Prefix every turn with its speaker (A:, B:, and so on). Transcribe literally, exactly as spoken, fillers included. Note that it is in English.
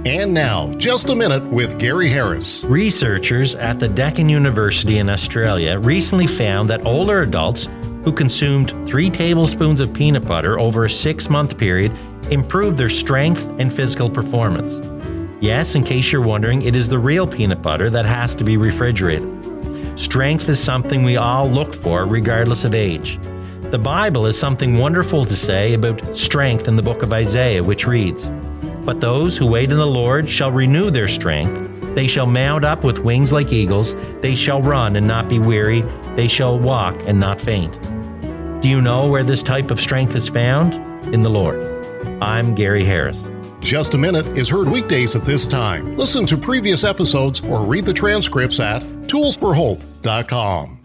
A: And now, Just a Minute with Gary Harris.
B: Researchers at the Deccan University in Australia recently found that older adults who consumed three tablespoons of peanut butter over a six-month period improved their strength and physical performance. Yes, in case you're wondering, it is the real peanut butter that has to be refrigerated. Strength is something we all look for regardless of age. The Bible has something wonderful to say about strength in the book of Isaiah, which reads, "But those who wait in the Lord shall renew their strength. They shall mount up with wings like eagles. They shall run and not be weary. They shall walk and not faint." Do you know where this type of strength is found? In the Lord. I'm Gary Harris.
A: Just a Minute is heard weekdays at this time. Listen to previous episodes or read the transcripts at tools for hope dot com.